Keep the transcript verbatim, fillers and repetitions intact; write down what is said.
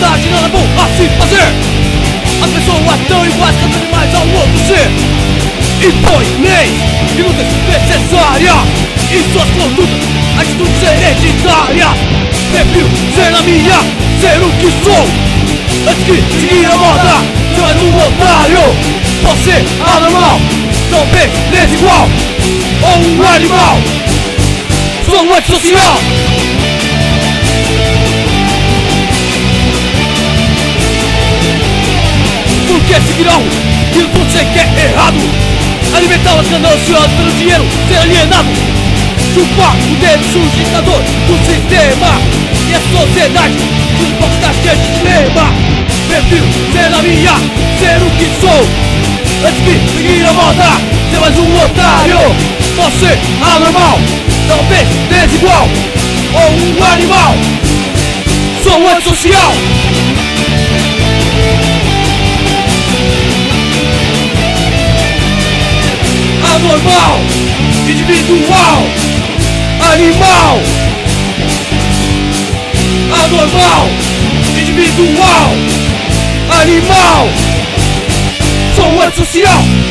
sociedade nada bom a se fazer. As pessoas tão iguais, cada vez mais ao outro ser. Impõe leis e lutas necessárias em suas condutas, atitudes hereditárias. Prefiro ser a minha, ser o que sou, antes de seguir a moda, ser mais um otário. Posso ser anormal, talvez desigual, ou um animal. Sou um antissocial. Porque seguir algo que você quer errado, alimentar os gananciosos pelo dinheiro, ser alienado, chupar o dedo sustentador do sistema e a sociedade que os povos tá cheia de dilema. Prefiro ser a minha, ser o que sou, antes de seguir a moda, ser mais um otário. Posso ser anormal, talvez desigual, ou um animal. Sou um antissocial. Anormal, individual, animal. Anormal, individual, animal. Sou um antissocial.